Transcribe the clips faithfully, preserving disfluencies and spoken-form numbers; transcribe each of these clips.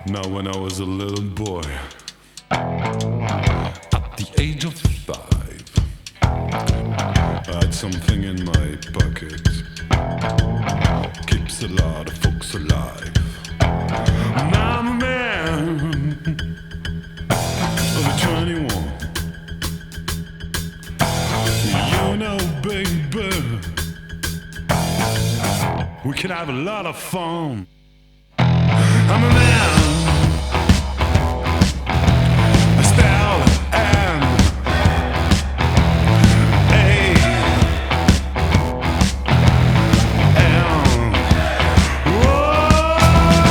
Now when I was a little boy, at the age of five, I had something in my pocket, keeps a lot of folks alive. Now I'm a man of twenty-one. You know, baby, we can have a lot of fun. I'm a man. I spell M A M. Whoa,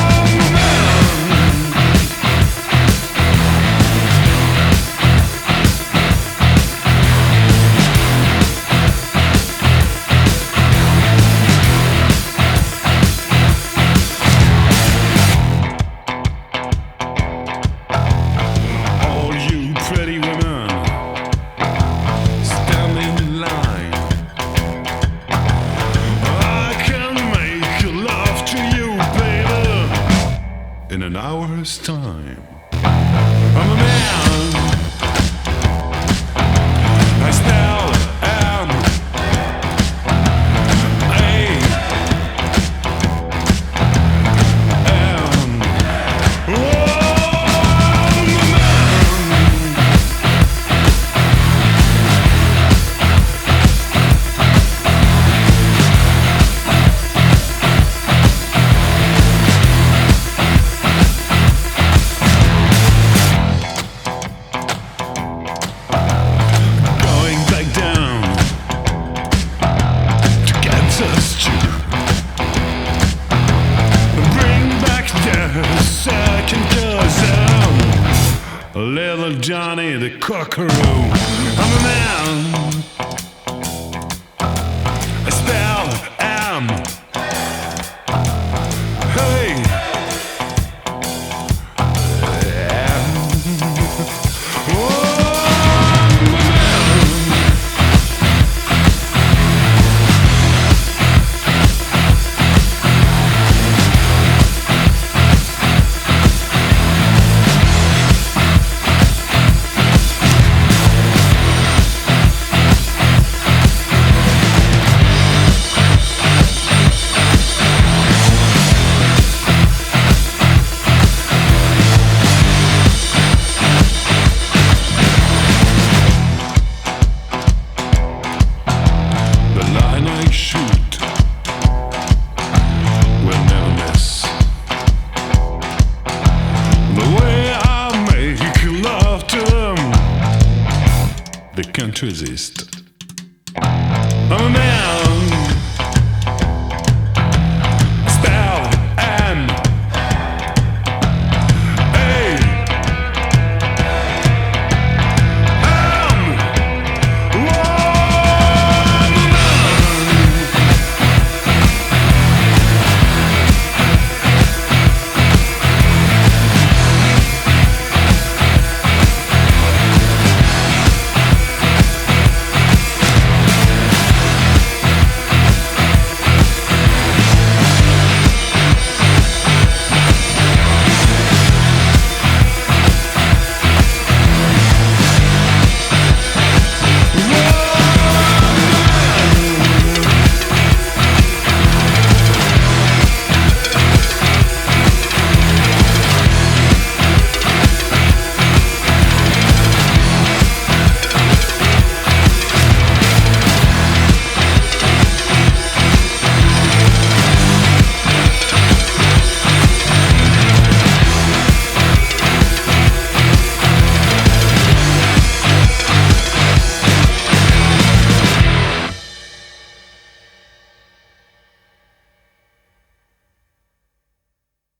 pretty women, stand in line. I can make love to you, baby, in an hour's time. I'm a man. I spell M A M. Whoa. Little Johnny the Cockaroo. I'm a man. I spell M. Hey. Shoot, will never miss. The way I make love to them, they can't resist.